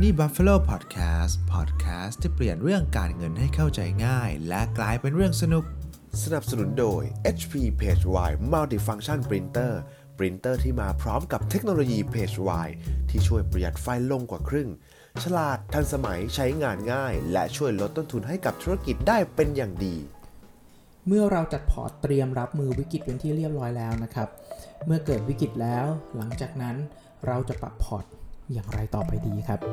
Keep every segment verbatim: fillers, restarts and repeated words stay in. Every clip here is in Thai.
Money Buffalo Podcast Podcast ที่เปลี่ยนเรื่องการเงินให้เข้าใจง่ายและกลายเป็นเรื่องสนุกสนับสนุนโดย เอช พี PageWide Multifunction Printer Printer ที่มาพร้อมกับเทคโนโลยี PageWide ที่ช่วยประหยัดไฟลงกว่าครึ่งฉลาดทันสมัยใช้งานง่ายและช่วยลดต้นทุนให้กับธุรกิจได้เป็นอย่างดีเมื่อเราจัดพอร์ตเตรียมรับมือวิกฤตเป็นที่เรียบร้อยแล้วนะครับเมื่อเกิดวิกฤตแล้วหลังจากนั้นเราจะปรับพอร์ตอย่างไรต่อไปดีครับ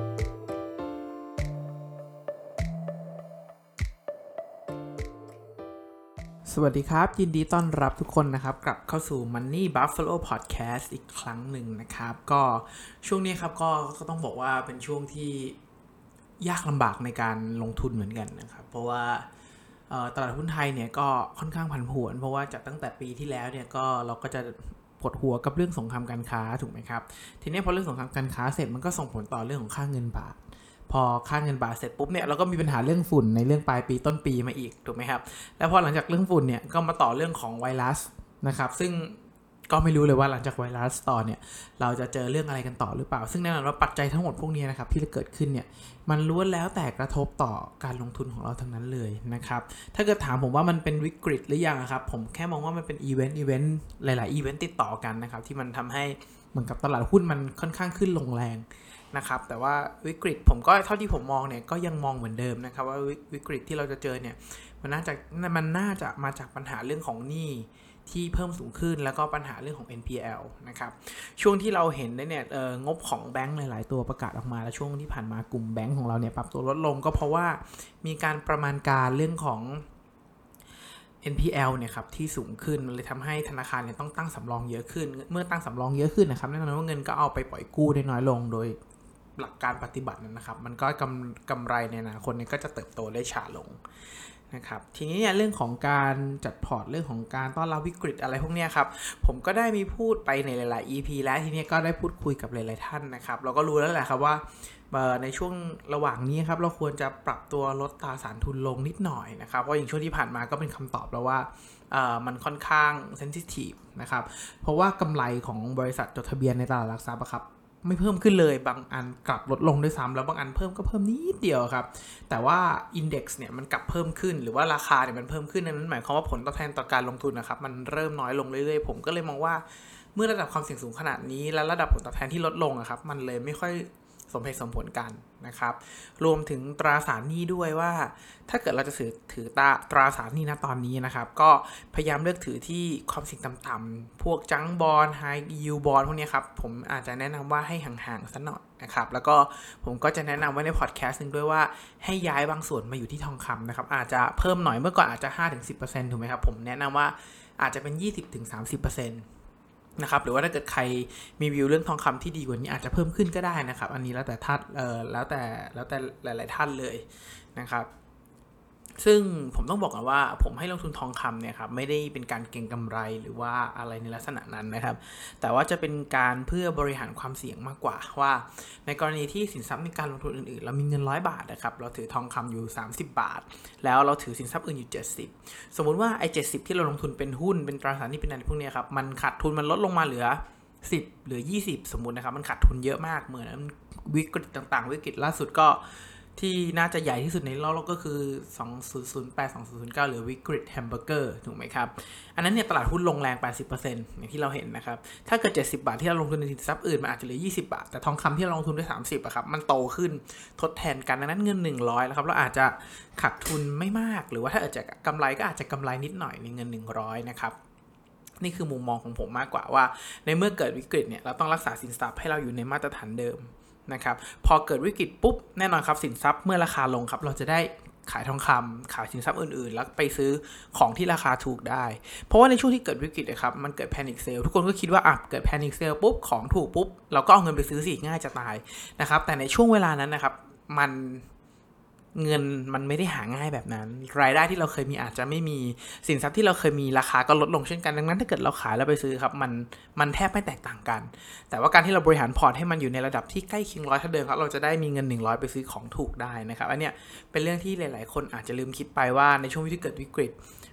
สวัสดีครับยินดีต้อนรับทุกคนนะครับกลับเข้าสู่ Money Buffalo Podcast อีกครั้งหนึ่งนะครับก็ช่วงนี้ครับก็ก็ต้องบอกว่าเป็นช่วงที่ยากลำบากในการลงทุนเหมือนกันนะครับเพราะว่าตลาดหุ้นไทยเนี่ยก็ค่อนข้างผันผวนเพราะว่าจากตั้งแต่ปีที่แล้วเนี่ยก็เราก็จะปวดหัวกับเรื่องสงครามการค้าถูกไหมครับทีนี้พอเรื่องสงครามการค้าเสร็จมันก็ส่งผลต่อเรื่องของค่าเงินบาทพอค่าเงินบาทเสร็จปุ๊บเนี่ยเราก็มีปัญหาเรื่องฝุ่นในเรื่องปลายปีต้นปีมาอีกถูกไหมครับแล้วพอหลังจากเรื่องฝุ่นเนี่ยก็มาต่อเรื่องของไวรัสนะครับซึ่งก็ไม่รู้เลยว่าหลังจากไวรัสต่อเนี่ยเราจะเจอเรื่องอะไรกันต่อหรือเปล่าซึ่งแน่นอนว่าปัจจัยทั้งหมดพวกนี้นะครับที่จะเกิดขึ้นเนี่ยมันล้วนแล้วแต่กระทบต่อการลงทุนของเราทั้งนั้นเลยนะครับถ้าเกิดถามผมว่ามันเป็นวิกฤตหรือยังครับผมแค่มองว่ามันเป็นอีเวนต์อีเวนต์หลายๆอีเวนต์ติดต่อกันนะครับที่มันทำให้เหมือนกับตลาดหุ้นมันค่อนข้างขึ้นลงแรงนะครับแต่ว่าวิกฤตผมก็เท่าที่ผมมองเนี่ยก็ยังมองเหมือนเดิมนะครับว่าวิกฤตที่เราจะเจอเนี่ยมันน่าจะมันน่าจะมาจากปัญหาเรื่องของหนี้ที่เพิ่มสูงขึ้นแล้วก็ปัญหาเรื่องของ เอ็น พี แอล นะครับช่วงที่เราเห็นได้เนี่ยงบของแบงก์หลายๆตัวประกาศออกมาแล้วช่วงที่ผ่านมากลุ่มแบงก์ของเราเนี่ยปรับตัวลดลงก็เพราะว่ามีการประมาณการเรื่องของ เอ็น พี แอล เนี่ยครับที่สูงขึ้นมันเลยทำให้ธนาคารเนี่ยต้องตั้งสำรองเยอะขึ้นเมื่อตั้งสำรองเยอะขึ้นนะครับแน่นอนว่าเงินก็เอาไปปล่อยกู้ได้น้อยลงโดยหลักการปฏิบัตินะครับมันก็กำกำไรในอนาคตเนี่ยก็จะเติบโตได้ช้าลงนะครับทีนี้เนี่ยเรื่องของการจัดพอร์ตเรื่องของการต้อนรับวิกฤตอะไรพวกนี้ครับผมก็ได้มีพูดไปในหลายๆ อี พี แล้วทีนี้ก็ได้พูดคุยกับหลายๆท่านนะครับเราก็รู้แล้วแหละครับว่าในช่วงระหว่างนี้ครับเราควรจะปรับตัวลดตราสารทุนลงนิดหน่อยนะครับเพราะอย่างช่วงที่ผ่านมาก็เป็นคำตอบแล้วว่ามันค่อนข้างเซนซิทีฟนะครับเพราะว่ากำไรของบริษัทจดทะเบียนในตลาดหลักทรัพย์ครับไม่เพิ่มขึ้นเลยบางอันกลับลดลงด้วยซ้ำแล้วบางอันเพิ่มก็เพิ่มนิดเดียวครับแต่ว่า Index เนี่ยมันกลับเพิ่มขึ้นหรือว่าราคาเนี่ยมันเพิ่มขึ้นนั้นหมายความว่าผลตอบแทนต่อการลงทุนนะครับมันเริ่มน้อยลงเรื่อยๆผมก็เลยมองว่าเมื่อระดับความเสี่ยงสูงขนาดนี้และระดับผลตอบแทนที่ลดลงอะครับมันเลยไม่ค่อยสมเหตุสมผลกันนะครับรวมถึงตราสารหนี้ด้วยว่าถ้าเกิดเราจะถือถือตราตราสารหนี้ณตอนนี้นะครับก็พยายามเลือกถือที่ความเสี่ยงต่ำๆพวกจังบอนด์ไฮยิลด์บอนด์พวกนี้ครับผมอาจจะแนะนำว่าให้ห่างๆสักหน่อยนะครับแล้วก็ผมก็จะแนะนำไว้ในพอดแคสต์นึงด้วยว่าให้ย้ายบางส่วนมาอยู่ที่ทองคำนะครับอาจจะเพิ่มหน่อยเมื่อก่อนอาจจะ ห้าถึงสิบเปอร์เซ็นต์ ถูกไหมครับผมแนะนำว่าอาจจะเป็น ยี่สิบถึงสามสิบเปอร์เซ็นต์นะครับหรือว่าถ้าเกิดใครมีวิวเรื่องทองคำที่ดีกว่านี้อาจจะเพิ่มขึ้นก็ได้นะครับอันนี้แล้วแต่ท่านเอ่อแล้วแต่แล้วแต่หลายๆท่านเลยนะครับซึ่งผมต้องบอกกันว่าผมให้ลงทุนทองคำเนี่ยครับไม่ได้เป็นการเก็งกำไรหรือว่าอะไรในลักษณะนั้นนะครับแต่ว่าจะเป็นการเพื่อบริหารความเสี่ยงมากกว่าว่าในกรณีที่สินทรัพย์ในการลงทุนอื่นๆเรามีเงินร้อยบาทนะครับเราถือทองคำอยู่สามสิบบาทแล้วเราถือสินทรัพย์อื่นอยู่เจ็ดสิบสมมุติว่าไอ้เจ็ดสิบที่เราลงทุนเป็นหุ้นเป็นตราสารหนี้เป็นอะไรพวกนี้ครับมันขาดทุนมันลดลงมาเหลือสิบเหลือยี่สิบสมมุตินะครับมันขาดทุนเยอะมากเหมือนวิกฤตต่างๆวิกฤตล่าสุดก็ที่น่าจะใหญ่ที่สุดในโลกก็คือสองพันแปด สองพันเก้าหรือวิกฤตแฮมเบอร์เกอร์ถูกไหมครับอันนั้นเนี่ยตลาดหุ้นลงแรง แปดสิบเปอร์เซ็นต์ อย่างที่เราเห็นนะครับถ้าเกิดเจ็ดสิบบาทที่เราลงทุนในสินทรัพย์อื่นมันอาจจะเหลือยี่สิบบาทแต่ทองคำที่เราลงทุนด้วยสามสิบอ่ะครับมันโตขึ้นทดแทนกันดังนั้นเงินหนึ่งร้อยแล้วครับเราอาจจะขาดทุนไม่มากหรือว่าถ้าอาจจะกำไรก็อาจจะกำไรนิดหน่อยในเงินหนึ่งร้อยนะครับนี่คือมุมมองของผมมากกว่าว่าในเมื่อเกิดวิกฤตเนี่ยเราต้องรักษาสินทรัพย์ให้เราอยู่ในมาตรฐานเดิมนะครับพอเกิดวิกฤตปุ๊บแน่นอนครับสินทรัพย์เมื่อราคาลงครับเราจะได้ขายทองคำขายสินทรัพย์อื่นๆแล้วไปซื้อของที่ราคาถูกได้เพราะว่าในช่วงที่เกิดวิกฤตนะครับมันเกิดแพนิคเซลทุกคนก็คิดว่าอ่ะเกิดแพนิคเซลปุ๊บของถูกปุ๊บเราก็เอาเงินไปซื้อสิง่ายจะตายนะครับแต่ในช่วงเวลานั้นนะครับมันเงินมันไม่ได้หาง่ายแบบนั้นรายได้ที่เราเคยมีอาจจะไม่มีสินทรัพย์ที่เราเคยมีราคาก็ลดลงเช่นกันดังนั้นถ้าเกิดเราขายแล้วไปซื้อครับมันมันแทบไม่แตกต่างกันแต่ว่าการที่เราบริหารพอร์ตให้มันอยู่ในระดับที่ใกล้เคียงร้อยเท่าเดิมครับเราจะได้มีเงินหนึ่งร้อยไปซื้อของถูกได้นะครับอันเนี้ยเป็นเรื่องที่หลายๆคนอาจจะลืมคิดไปว่าในช่วงที่เกิดวิกฤต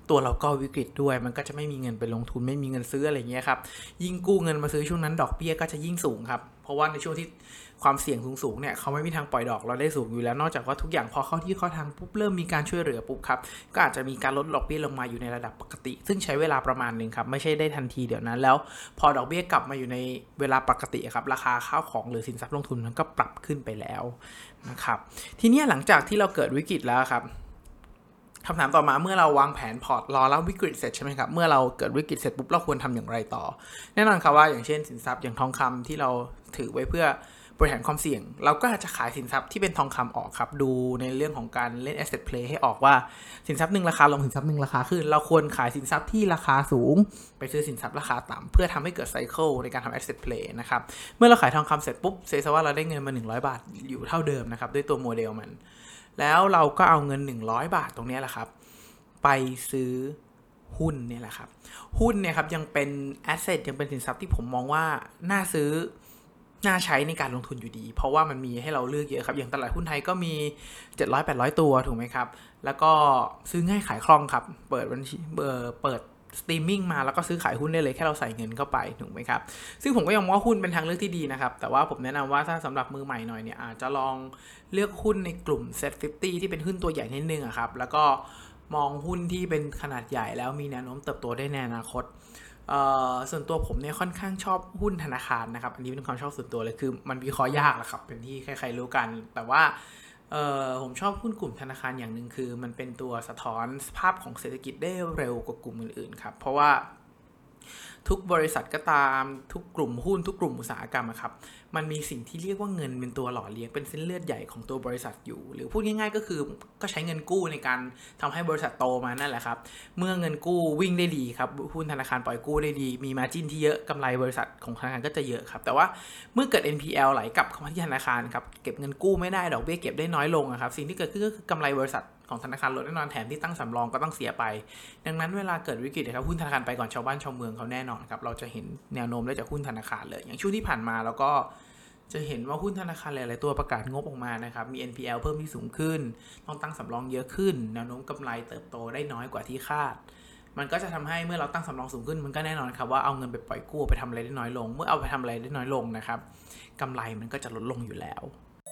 ตัวเราก็วิกฤตด้วยมันก็จะไม่มีเงินไปลงทุนไม่มีเงินซื้ออะไรเงี้ยครับยิ่งกู้เงินมาซื้อช่วงนั้นดอกเบี้ยก็จะยิ่งสูงครับเพราะว่าในช่วงที่ความเสี่ยงสูงๆเนี่ยเขาไม่มีทางปล่อยดอกเราได้สูงอยู่แล้วนอกจากว่าทุกอย่างพอเข้าที่เข้าทางปุ๊บเริ่มมีการช่วยเหลือปุ๊บครับก็อาจจะมีการลดดอกเบี้ยลงมาอยู่ในระดับปกติซึ่งใช้เวลาประมาณนึงครับไม่ใช่ได้ทันทีเดี๋ยวนั้นแล้วพอดอกเบี้ยกลับมาอยู่ในเวลาปกติครับราคาข้าวของหรือสินทรัพย์ลงทุนมันก็ปรับขึ้นไปแล้วนะครับทีนี้หลังจากที่เราเกิดวิกฤตแล้วครับคำถามต่อมาเมื่อเราวางแผนพอร์ตรอแล้ววิกฤตเสร็จใช่ไหมครับเมื่อเราเกิดวิกฤตเสร็จปุ๊บเราควรทำอย่างไรต่อแน่นอนครับว่าอย่างเช่นสินทรัพย์อย่างทองคำที่เราถือไว้เพื่อบริหารความเสี่ยงเราก็อาจจะขายสินทรัพย์ที่เป็นทองคำออกครับดูในเรื่องของการเล่น asset play ให้ออกว่าสินทรัพย์หนึ่งราคาลงสินทรัพย์หนึ่งราคาขึ้นเราควรขายสินทรัพย์ที่ราคาสูงไปซื้อสินทรัพย์ราคาต่ำเพื่อทำให้เกิดไซเคิลในการทำ asset play นะครับเมื่อเราขายทองคำเสร็จปุ๊บเซซะว่าเราได้เงินมาหนึ่งร้อยบาทอยู่เท่าเดิมนะครับด้วยตัวโมเดลมันแล้วเราก็เอาเงินหนึ่งร้อยบาทตรงนี้แหละครับไปซื้อหุ้นเนี่ยแหละครับหุ้นเนี่ยครับยังเป็น asset ยังเป็นสินทรัพย์ที่ผมมองว่าน่าซื้อน่าใช้ในการลงทุนอยู่ดีเพราะว่ามันมีให้เราเลือกเยอะครับอย่างตลาดหุ้นไทยก็มี เจ็ดร้อยแปดร้อย ตัวถูกไหมครับแล้วก็ซื้อง่ายขายคล่องครับเปิดบัญชีเอ่อเปิดสตรีมมิ่งมาแล้วก็ซื้อขายหุ้นได้เลยแค่เราใส่เงินเข้าไปถูกไหมครับซึ่งผมก็ยังมองว่าหุ้นเป็นทางเลือกที่ดีนะครับแต่ว่าผมแนะนำว่าถ้าสำหรับมือใหม่หน่อยเนี่ยอาจจะลองเลือกหุ้นในกลุ่ม เซ็ต ห้าสิบ ที่เป็นหุ้นตัวใหญ่นิดนึงอะครับแล้วก็มองหุ้นที่เป็นขนาดใหญ่แล้วมีแนวโน้มเติบโตได้ในอนาคตส่วนตัวผมเนี่ยค่อนข้างชอบหุ้นธนาคารนะครับอันนี้เป็นความชอบส่วนตัวเลยคือมันวิเคราะห์ยากแหละครับเป็นที่ใครๆรู้กันแต่ว่าผมชอบหุ้นกลุ่มธนาคารอย่างนึงคือมันเป็นตัวสะท้อนสภาพของเศรษฐกิจได้เร็วกว่ากลุ่มอื่นๆครับเพราะว่าทุกบริษัทก็ตามทุกกลุ่มหุ้นทุกกลุ่มอุตสาหกรรมครับมันมีสิ่งที่เรียกว่าเงินเป็นตัวหล่อเลี้ยงเป็นเส้นเลือดใหญ่ของตัวบริษัทอยู่หรือพูดง่ายๆก็คือก็ใช้เงินกู้ในการทำให้บริษัทโตมานั่นแหละครับเมื่อเงินกู้วิ่งได้ดีครับหุ้นธนาคารปล่อยกู้ได้ดีมี margin ที่เยอะกำไรบริษัทของธนาคารก็จะเยอะครับแต่ว่าเมื่อเกิด เอ็น พี แอล ไหลกลับเข้ามาที่ธนาคารครับเก็บเงินกู้ไม่ได้ดอกเบี้ยเก็บได้น้อยลงครับสิ่งที่เกิดขึ้นก็คือกำไรบริษัทของธนาคารลดแน่นอนแถมที่ตั้งสำรองก็ต้องเสียไปดังนั้นเวลาเกิดวิกฤตนะครับหุ้นธนาคารไปก่อนชาวบ้านชาวเมืองเขาแน่นอนครับเราจะเห็นแนวโน้มได้จากหุ้นธนาคารเลยอย่างช่วงที่ผ่านมาแล้วก็จะเห็นว่าหุ้นธนาคารหลายๆตัวประกาศงบออกมานะครับมี เอ็น พี แอล เพิ่มที่สูงขึ้นต้องตั้งสำรองเยอะขึ้นแนวโน้มกำไรเติบโตได้น้อยกว่าที่คาดมันก็จะทำให้เมื่อเราตั้งสำรองสูงขึ้นมันก็แน่นอนครับว่าเอาเงินไปปล่อยกู้ไปทำอะไรได้น้อยลงเมื่อเอาไปทำอะไรได้น้อยลงนะครับกำไรมันก็จะลดลงอยู่แล้ว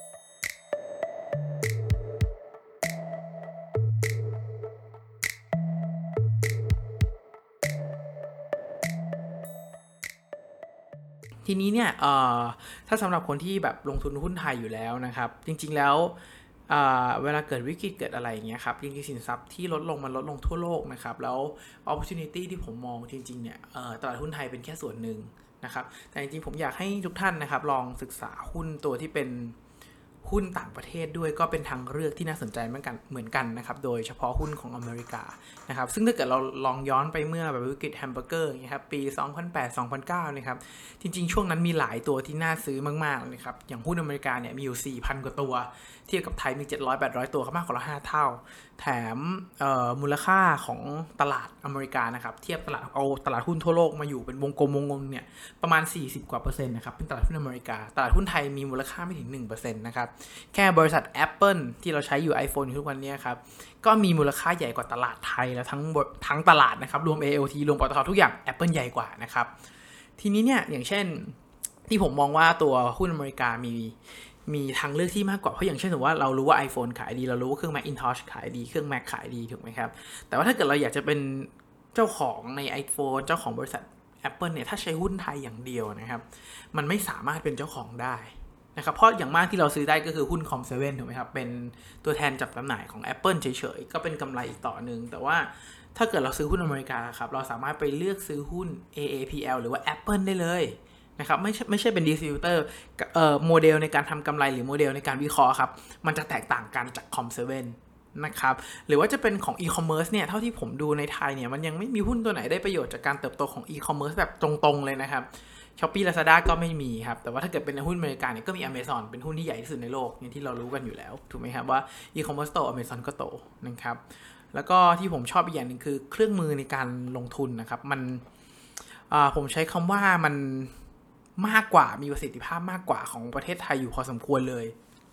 ทีนี้เนี่ยถ้าสำหรับคนที่แบบลงทุนหุ้นไทยอยู่แล้วนะครับจริงๆแล้วเวลาเกิดวิกฤตเกิดอะไรอย่างเงี้ยครับจริงๆสินทรัพย์ที่ลดลงมันลดลงทั่วโลกนะครับแล้ว opportunity ที่ผมมองจริงๆเนี่ยตลาดหุ้นไทยเป็นแค่ส่วนหนึ่งนะครับแต่จริงๆผมอยากให้ทุกท่านนะครับลองศึกษาหุ้นตัวที่เป็นหุ้นต่างประเทศด้วยก็เป็นทางเลือกที่น่าสนใจเหมือนกันเหมือนกันนะครับโดยเฉพาะหุ้นของอเมริกานะครับซึ่งถ้าเกิดเราลองย้อนไปเมื่อแบบวิกฤตแฮมเบอร์เกอร์อย่างเงี้ยครับปีสองพันแปด สองพันเก้านะครับจริงๆช่วงนั้นมีหลายตัวที่น่าซื้อมากๆเลยครับอย่างหุ้นอเมริกาเนี่ยมีอยู่ สี่พัน กว่าตัวเทียบกับไทยมี เจ็ดร้อย แปดร้อย ตัวมากกว่าห้าเท่าแถมมูลค่าของตลาดอเมริกานะครับเทียบตลาดเอาตลาดหุ้นทั่วโลกมาอยู่เป็นวงกลมวงกลมเนี่ยประมาณสี่สิบกว่าเปอร์เซ็นต์นะครับเป็นตลาดหุ้นอเมริกาตลาดหุ้นไทยมีมูลค่าไม่ถึง หนึ่งเปอร์เซ็นต์ นะครับแค่บริษัท Apple ที่เราใช้อยู่ iPhone อยู่ทุกวันนี้ครับก็มีมูลค่าใหญ่กว่าตลาดไทยแล้วทั้งทั้งตลาดนะครับรวม เอ โอ ที รวมปตท.ทุกอย่าง Apple ใหญ่กว่านะครับทีนี้เนี่ยอย่างเช่นที่ผมมองว่าตัวหุ้นอเมริกามีมีทางเลือกที่มากกว่าเพราะอย่างเช่นสมมติว่าเรารู้ว่า iPhone ขายดีเรารู้ว่าเครื่อง Macintosh ขายดีเครื่อง Mac ขายดีถูกไหมครับแต่ว่าถ้าเกิดเราอยากจะเป็นเจ้าของใน iPhone เจ้าของบริษัท Apple เนี่ยถ้าใช้หุ้นไทยอย่างเดียวนะครับมันไม่สามารถเป็นเจ้าของได้นะครับเพราะอย่างมากที่เราซื้อได้ก็คือหุ้น คอม เซเว่น ถูกไหมครับเป็นตัวแทนจัดจำหน่ายของ Apple เฉยๆก็เป็นกำไรอีกต่อนึงแต่ว่าถ้าเกิดเราซื้อหุ้นอเมริกาครับเราสามารถไปเลือกซื้อหุ้น เอ เอ พี แอล หรือว่า Apple ได้เลยนะครับไม่ใช่ไม่ใช่เป็นดิสติบิวเตอร์เอ่อโมเดลในการทำกำไรหรือโมเดลในการวิเคราะห์ครับมันจะแตกต่างกันจาก คอม เซเว่น นะครับหรือว่าจะเป็นของ e-commerce เนี่ยเท่าที่ผมดูในไทยเนี่ยมันยังไม่มีหุ้นตัวไหนได้ประโยชน์จากการเติบโตของ e-commerce แบบตรงๆเลยนะครับ Shopee Lazada ก็ไม่มีครับแต่ว่าถ้าเกิดเป็นหุ้นอเมริกาเนี่ยก็มี Amazon เป็นหุ้นที่ใหญ่ที่สุดในโลกอย่างที่เรารู้กันอยู่แล้วถูกไหมครับว่า e-commerce โต Amazon ก็โตนะครับแล้วก็ที่ผมชอบอีกอย่างนึงคือเครื่องมือในการลงทุนนะครับมันผมใช้คำว่ามันมากกว่ามีประสิทธิภาพมากกว่าของประเทศไทยอยู่พอสมควรเลย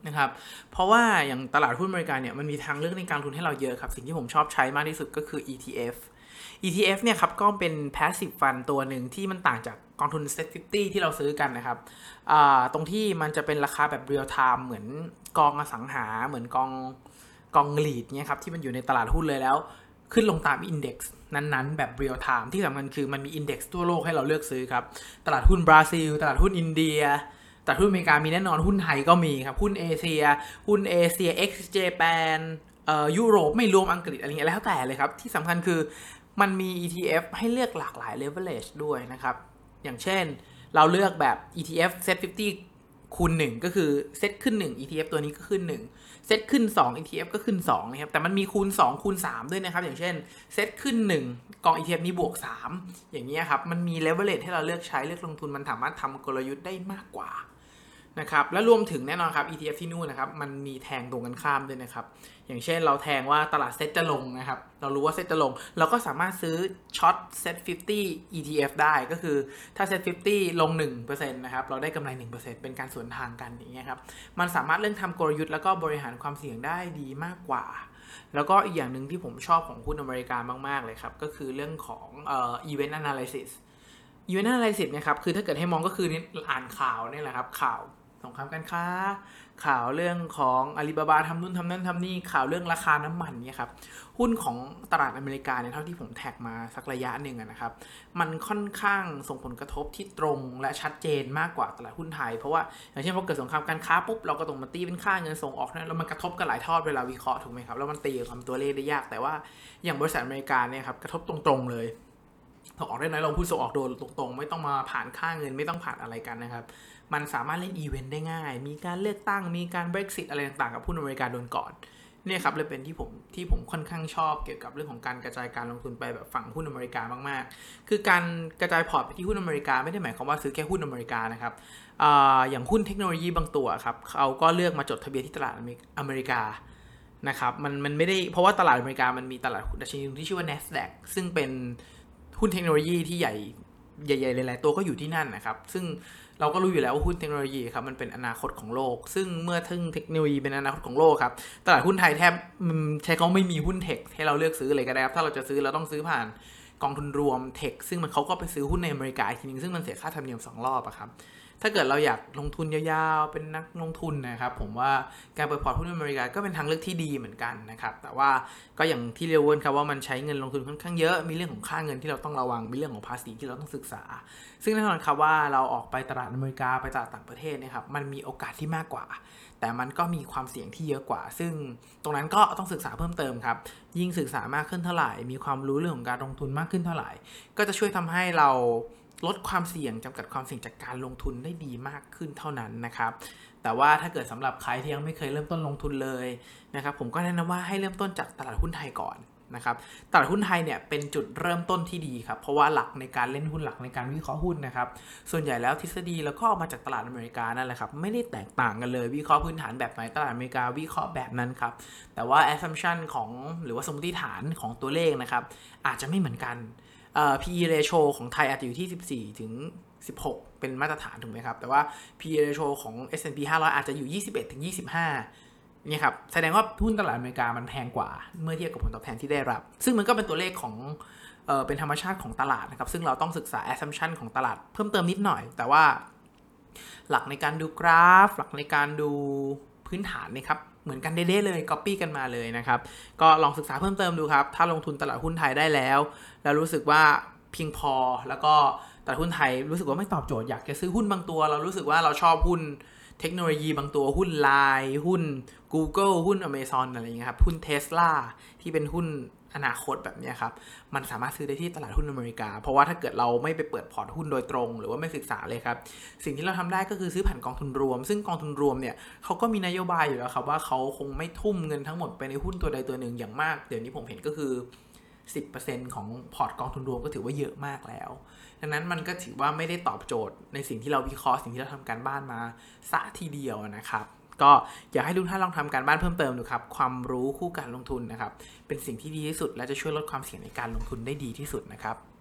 นะครับเพราะว่าอย่างตลาดหุ้นอเมริกาเนี่ยมันมีทางเลือกในการลงทุนให้เราเยอะครับสิ่งที่ผมชอบใช้มากที่สุดก็คือ อี ที เอฟ อี ที เอฟ เนี่ยครับก็เป็น passive fund ตัวหนึ่งที่มันต่างจากกองทุน เซ็ต ห้าสิบ ที่เราซื้อกันนะครับตรงที่มันจะเป็นราคาแบบ real time เหมือนกองอสังหาเหมือนกองกองลีดเนี่ยครับที่มันอยู่ในตลาดหุ้นเลยแล้วขึ้นลงตามอินเด็กซ์นั้นๆแบบ real time ที่สำคัญคือมันมีอินเด็กซ์ทั่วโลกให้เราเลือกซื้อครับตลาดหุ้นบราซิลตลาดหุ้นอินเดียตลาดหุ้นอเมริกามีแน่นอนหุ้นไทยก็มีครับหุ้นเอเชียหุ้นเอเชีย X Japan เอ่อยุโรปไม่รวมอังกฤษอะไรเงี้ยแล้วแต่เลยครับที่สำคัญคือมันมี อี ที เอฟ ให้เลือกหลากหลาย leverage ด้วยนะครับอย่างเช่นเราเลือกแบบ อี ที เอฟ เซ็ต ห้าสิบ คูณหนึ่งก็คือเซ็ตขึ้นหนึ่ง อี ที เอฟ ตัวนี้ก็ขึ้นหนึ่งเซ็ตขึ้นสอง อี ที เอฟ ก็ขึ้นสองนะครับแต่มันมีคูณสองคูณสามด้วยนะครับอย่างเช่นเซ็ตขึ้นหนึ่งกอง อี ที เอฟ นี้บวกสามอย่างเงี้ยครับมันมี leverage ให้เราเลือกใช้เลือกลงทุนมันสามารถทำกลยุทธ์ได้มากกว่านะครับและรวมถึงแน่นอนครับ อี ที เอฟ ที่นู่นนะครับมันมีแทงตรงกันข้ามด้วยนะครับอย่างเช่นเราแทงว่าตลาดเซ็ตจะลงนะครับเรารู้ว่าเซ็ตจะลงเราก็สามารถซื้อช็อตเซ็ตห้าสิบ อี ที เอฟ ได้ก็คือถ้าเซ็ตห้าสิบลง หนึ่งเปอร์เซ็นต์ นะครับเราได้กำไร หนึ่งเปอร์เซ็นต์ เป็นการสวนทางกันอย่างเงี้ยครับมันสามารถเรื่องทำกลยุทธ์แล้วก็บริหารความเสี่ยงได้ดีมากกว่าแล้วก็อีกอย่างนึงที่ผมชอบของหุ้นอเมริกามากๆเลยครับก็คือเรื่องของเอ่อ event analysis event analysis นะครับคือถ้าเกิดให้มองก็คืออ่านข่าวนี่แหละครับข่าวสงครามการค้าข่าวเรื่องของอาลีบาบาทำนู่นทำนั่นทำนี่ข่าวเรื่องราคาน้ำมันเนี่ยครับหุ้นของตลาดอเมริกาเนี่ยเท่าที่ผมแท็กมาสักระยะหนึ่งนะครับมันค่อนข้างส่งผลกระทบที่ตรงและชัดเจนมากกว่าตลาดหุ้นไทยเพราะว่าอย่างเช่นพอเกิดสงครามการค้าปุ๊บเราก็ต้องมาตีเป็นค่าเงินส่งออกนะแล้วมันกระทบกันหลายทอดเวลาวิเคราะห์ถูกไหมครับแล้วมันตีกับตัวเลขได้ยากแต่ว่าอย่างบริษัทอเมริกาเนี่ยครับกระทบตรงๆเลยส่งออกได้น้อยลงผู้ส่งออกโดนตรงๆไม่ต้องมาผ่านค่าเงินไม่ต้องผ่านอะไรกันนะครับมันสามารถเล่นอีเวนต์ได้ง่ายมีการเลือกตั้งมีการ Brexit อะไรต่างๆกับหุ้นอเมริกาโดนก่อนเนี่ยครับเลยเป็นที่ผมที่ผมค่อนข้างชอบเกี่ยวกับเรื่องของการกระจายการลงทุนไปแบบฝั่งหุ้นอเมริกามากๆคือการกระจายพอร์ตไปที่หุ้นอเมริกาไม่ได้หมายความว่าซื้อแค่หุ้นอเมริกานะครับ อ, อย่างหุ้นเทคโนโลยีบางตัวครับเขาก็เลือกมาจดทะเบียนที่ตลาดอเมริกานะครับมันมันไม่ได้เพราะว่าตลาดอเมริกามันมีตลาดดัชนีที่ชื่อว่า NASDAQ ซึ่งเป็นหุ้นเทคโนโลยีที่ใหญ่ใหญ่ๆหลายๆตัวก็อยู่ที่นั่นนะครับซึ่งเราก็รู้อยู่แล้วว่าหุ้นเทคโนโลยีครับมันเป็นอนาคตของโลกซึ่งเมื่อทึ่งเทคโนโลยีเป็นอนาคตของโลกครับตลาดหุ้นไทยแทบใช้เขาไม่มีหุ้นเทคให้เราเลือกซื้อเลยก็ได้ครับถ้าเราจะซื้อเราต้องซื้อผ่านกองทุนรวมเทคซึ่งมันเขาก็ไปซื้อหุ้นในอเมริกาอีกทีนึงซึ่งมันเสียค่าธรรมเนียมสองรอบอะครับถ้าเกิดเราอยากลงทุนยาวๆเป็นนักลงทุนนะครับผมว่าการเปิดพอร์ตหุ้นอเมริกาก็เป็นทางเลือกที่ดีเหมือนกันนะครับแต่ว่าก็อย่างที่เรียกว่าครับว่ามันใช้เงินลงทุนค่อนข้างเยอะมีเรื่องของค่าเงินที่เราต้องระวังมีเรื่องของภาษีที่เราต้องศึกษาซึ่งแน่นอนครับว่าเราออกไปตลาดอเมริกาไปตลาดต่างประเทศนะครับมันมีโอกาสที่มากกว่าแต่มันก็มีความเสี่ยงที่เยอะกว่าซึ่งตรงนั้นก็ต้องศึกษาเพิ่มเติมครับยิ่งศึกษามากขึ้นเท่าไหร่มีความรู้เรื่องของการลงทุนมากขึ้นเท่าไหร่ก็จะช่วยทำให้เราลดความเสี่ยงจำกัดความเสี่ยงจากการลงทุนได้ดีมากขึ้นเท่านั้นนะครับแต่ว่าถ้าเกิดสำหรับใครที่ยังไม่เคยเริ่มต้นลงทุนเลยนะครับผมก็แนะนำว่าให้เริ่มต้นจากตลาดหุ้นไทยก่อนนะครับตลาดหุ้นไทยเนี่ยเป็นจุดเริ่มต้นที่ดีครับเพราะว่าหลักในการเล่นหุ้นหลักในการวิเคราะห์หุ้นนะครับส่วนใหญ่แล้วทฤษฎีแล้วก็เอามาจากตลาดอเมริกานั่นแหละครับไม่ได้แตกต่างกันเลยวิเคราะห์พื้นฐานแบบไหนตลาดอเมริกาวิเคราะห์แบบนั้นครับแต่ว่า assumption ของหรือว่าสมมติฐานของตัวเลขนะครับอาจจะไม่เหมือนกันเอ่อ พี อี ratio ของไทยอาจจะอยู่ที่สิบสี่ถึงสิบหกเป็นมาตรฐานถูกไหมครับแต่ว่า พี อี ratio ของ เอส แอนด์ พี ห้าร้อยอาจจะอยู่ยี่สิบเอ็ดถึงยี่สิบห้าเนี่ยครับแสดงว่าหุ้นตลาดอเมริกามันแพงกว่าเมื่อเทียบกับผลตอบแทนที่ได้รับซึ่งมันก็เป็นตัวเลขของเอ่อเป็นธรรมชาติของตลาดนะครับซึ่งเราต้องศึกษา assumption ของตลาดเพิ่มเติมนิดหน่อยแต่ว่าหลักในการดูกราฟหลักในการดูพื้นฐานนะครับเหมือนกันเด้ๆเลย copy กันมาเลยนะครับก็ลองศึกษาเพิ่มเติมดูครับถ้าลงทุนตลาดหุ้นไทยได้แล้วแล้วรู้สึกว่าเพียงพอแล้วก็ตลาดหุ้นไทยรู้สึกว่าไม่ตอบโจทย์อยากจะซื้อหุ้นบางตัวเรารู้สึกว่าเราชอบหุ้นเทคโนโลยีบางตัวหุ้น ไลน์ หุ้น Google หุ้น Amazon อะไรอย่างเงี้ยครับหุ้น Tesla ที่เป็นหุ้นอนาคตแบบนี้ครับมันสามารถซื้อได้ที่ตลาดหุ้นอเมริกาเพราะว่าถ้าเกิดเราไม่ไปเปิดพอร์ตหุ้นโดยตรงหรือว่าไม่ศึกษาเลยครับสิ่งที่เราทำได้ก็คือซื้อผ่านกองทุนรวมซึ่งกองทุนรวมเนี่ยเขาก็มีนโยบายอยู่แล้วครับว่าเขาคงไม่ทุ่มเงินทั้งหมดไปในหุ้นตัวใดตัวหนึ่งอย่างมากเดี๋ยวนี้ผมเห็นก็คือ สิบเปอร์เซ็นต์ ของพอร์ตกองทุนรวมก็ถือว่าเยอะมากแล้วดังนั้นมันก็ถือว่าไม่ได้ตอบโจทย์ในสิ่งที่เราวิเคราะห์สิ่งที่เราทำการบ้านมาซะทีเดียวนะครับก็อยากให้ทุกท่านลองทำการบ้านเพิ่มเติมดูครับความรู้คู่การลงทุนนะครับเป็นสิ่งที่ดีที่สุดและจะช่วยลดความเสี่ยงในการลงทุนได้ดีที่สุดนะครับ